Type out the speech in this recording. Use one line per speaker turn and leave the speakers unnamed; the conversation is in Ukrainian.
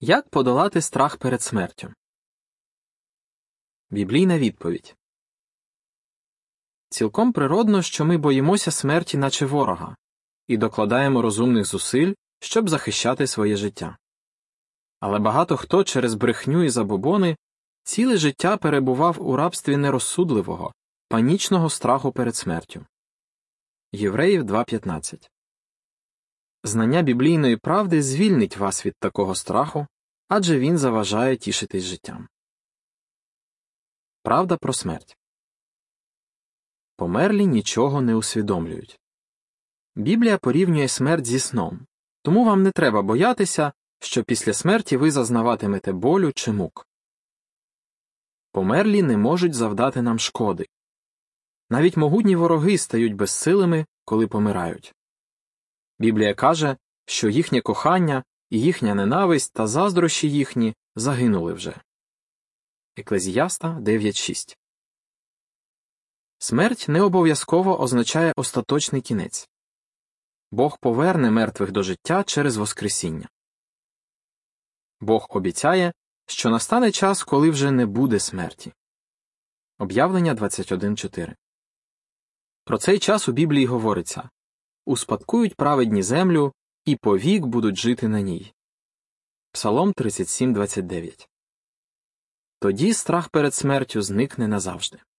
Як подолати страх перед смертю? Біблійна відповідь. Цілком природно, що ми боїмося смерті наче ворога і докладаємо розумних зусиль, щоб захищати своє життя. Але багато хто через брехню і забобони ціле життя перебував у рабстві нерозсудливого, панічного страху перед смертю. Євреїв 2:15. Знання біблійної правди звільнить вас від такого страху, адже він заважає тішитись життям. Правда про смерть. Померлі нічого не усвідомлюють. Біблія порівнює смерть зі сном, тому вам не треба боятися, що після смерті ви зазнаватимете болю чи мук. Померлі не можуть завдати нам шкоди. Навіть могутні вороги стають безсилими, коли помирають. Біблія каже, що їхнє кохання і їхня ненависть та заздрощі їхні загинули вже. Еклезіаста 9:6. Смерть не обов'язково означає остаточний кінець. Бог поверне мертвих до життя через Воскресіння. Бог обіцяє, що настане час, коли вже не буде смерті. Об'явлення 21:4. Про цей час у Біблії говориться: «Успадкують праведні землю, і повік будуть жити на ній». Псалом 37:29. Тоді страх перед смертю зникне назавжди.